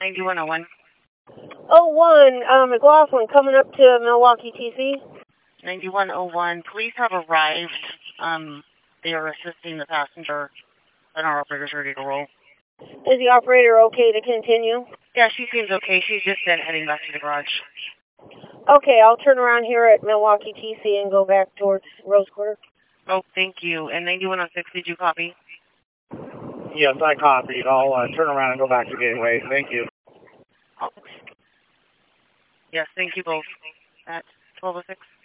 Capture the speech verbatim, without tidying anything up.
ninety-one oh one. Oh one, uh, McLaughlin coming up to Milwaukee T C. ninety-one oh one. Police have arrived. Um, they are assisting the passenger, and our operator's ready to roll. Is the operator okay to continue? Yeah, she seems okay. She's just then heading back to the garage. Okay, I'll turn around here at Milwaukee T C and go back towards Rose Quarter. Oh, thank you. And ninety-one oh six, did you copy? Yes, I copied. I'll uh, turn around and go back to Gateway. Thank you. Oh. Yes, thank you both. At twelve oh six.